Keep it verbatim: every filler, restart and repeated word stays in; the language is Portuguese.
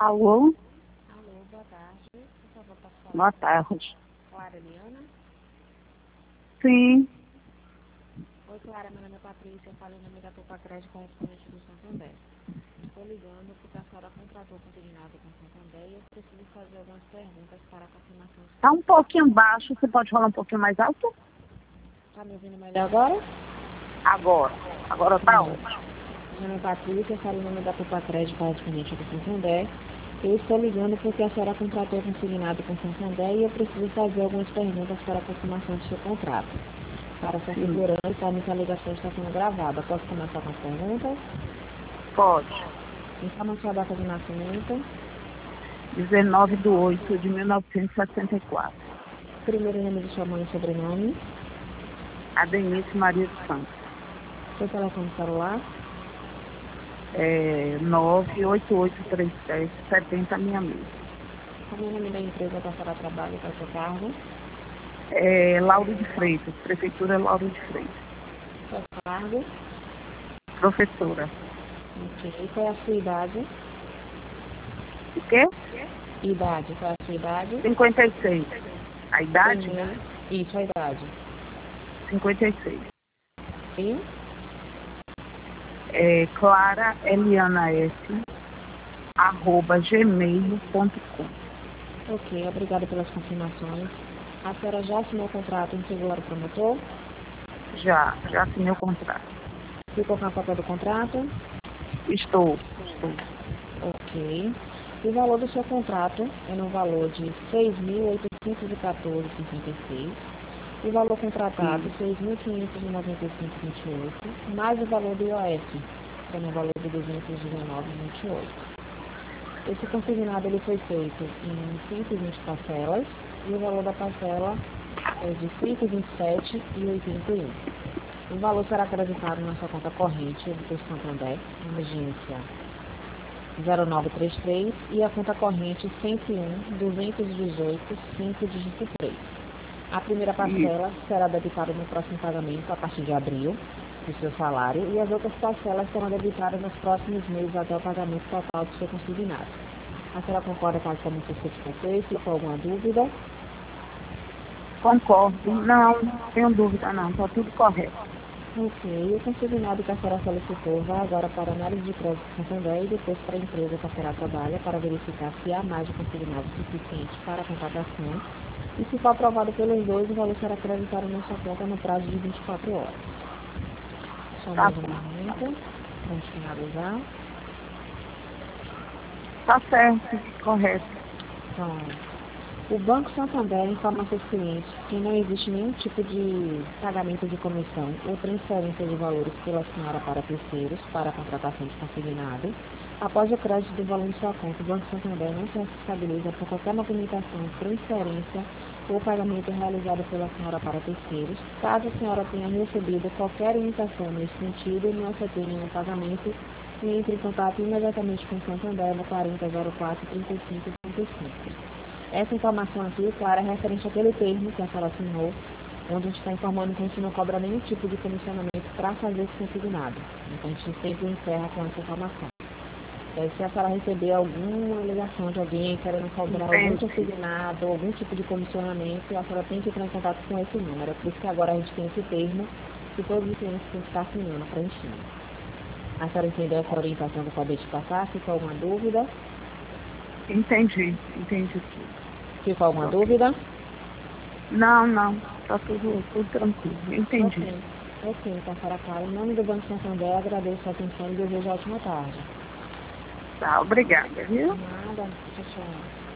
Alô? Alô, boa tarde. Por favor, posso falar Boa com tarde. Clara Eliana? Sim. Oi, Clara, meu nome é Patrícia, eu falo em nome da Poupa Crédito Correspondente do Santander. Estou ligando porque a senhora contratou consignado com o Santander e eu preciso fazer algumas perguntas para a confirmação. Tá um pouquinho baixo, você pode falar um pouquinho mais alto? Está me ouvindo melhor agora? Agora. Agora tá ótimo. Meu nome é Patrícia, eu falo em nome da Poupa Crédito Correspondente do Santander. Eu estou ligando porque a senhora contratou consignado com o Santander e eu preciso fazer algumas perguntas para a confirmação do seu contrato. Para sua segurança, a ligação está sendo gravada. Posso começar com as perguntas? Pode. Informa sua data de nascimento. dezenove de oito de mil novecentos e sessenta e quatro. Primeiro nome de sua mãe e sobrenome. Adenice Maria dos Santos. Seu telefone celular. É nove oito oito três sete sete zero seis seis. Qual é o nome da empresa que a senhora trabalha para seu cargo? É Lauro de Freitas. Prefeitura Lauro de Freitas. Seu cargo. Professora. Ok. Qual é a sua idade? O quê? Idade. Qual é a sua idade? cinquenta e seis. A idade? Primeiro. Isso, a idade. cinquenta e seis. E? É Clara Eliana S. arroba gmail ponto com. Ok, obrigada pelas confirmações. A senhora já assinou o contrato em seguro ao promotor? Já, já assinei o contrato. Ficou com a cópia do contrato? Estou, estou. Ok. O valor do seu contrato é no valor de seis mil oitocentos e quatorze vírgula cinquenta e seis. O valor contratado, seis mil quinhentos e noventa e cinco vírgula vinte e oito, mais o valor do I O F, que é no valor de duzentos e dezenove vírgula vinte e oito. Esse consignado ele foi feito em cento e vinte parcelas e o valor da parcela é de cento e vinte e sete vírgula oitenta e um. O valor será acreditado na sua conta corrente do Santander, emergência zero nove três três e a conta corrente cento e um, duzentos e dezoito, cinco dígito três. A primeira parcela será debitada no próximo pagamento a partir de abril do seu salário e as outras parcelas serão debitadas nos próximos meses até o pagamento total do seu consignado. A senhora concorda com a informação que você fez? Ficou alguma dúvida? Concordo. Não, não tenho dúvida não, está tudo correto. Ok, o consignado que a senhora solicitou vai agora para a análise de crédito do Santander e depois para a empresa que a senhora trabalha para verificar se há mais de consignado suficiente para a contratação. E se for aprovado pelos dois, o valor será acreditado na sua conta no prazo de vinte e quatro horas. Só Tá mais um momento, vamos finalizar. Tá certo, correto. Então, o Banco Santander informa seus clientes que não existe nenhum tipo de pagamento de comissão ou transferência de valores pela senhora para terceiros para a contratação de consignado. Após o crédito do valor em sua conta, o Banco Santander não se responsabiliza por qualquer movimentação, transferência ou pagamento realizado pela senhora para terceiros. Caso a senhora tenha recebido qualquer orientação nesse sentido e não aceitar nenhum pagamento, entre em contato imediatamente com o Santander no quarenta zero quatro trinta e cinco trinta e cinco. Essa informação aqui, claro, é referente àquele termo que a senhora assinou, onde a gente está informando que a gente não cobra nenhum tipo de comissionamento para fazer esse consignado. Então a gente sempre encerra com essa informação. E aí, se a senhora receber alguma ligação de alguém querendo cobrar algum consignado, algum tipo de comissionamento, a senhora tem que entrar em contato com esse número. É por isso que agora a gente tem esse termo que todos os clientes têm que estar assinando, preenchendo. A senhora entendeu essa orientação que eu acabei de passar? Ficou alguma dúvida? Entendi, entendi tudo. Ficou alguma okay. dúvida? Não, não. Tá tudo, tudo tranquilo. Entendi. Ok, ok, então, para Clara, em nome do Banco Santander, agradeço a atenção e desejo ótima tarde. Tá, obrigada, viu? Nada, tchau, tchau.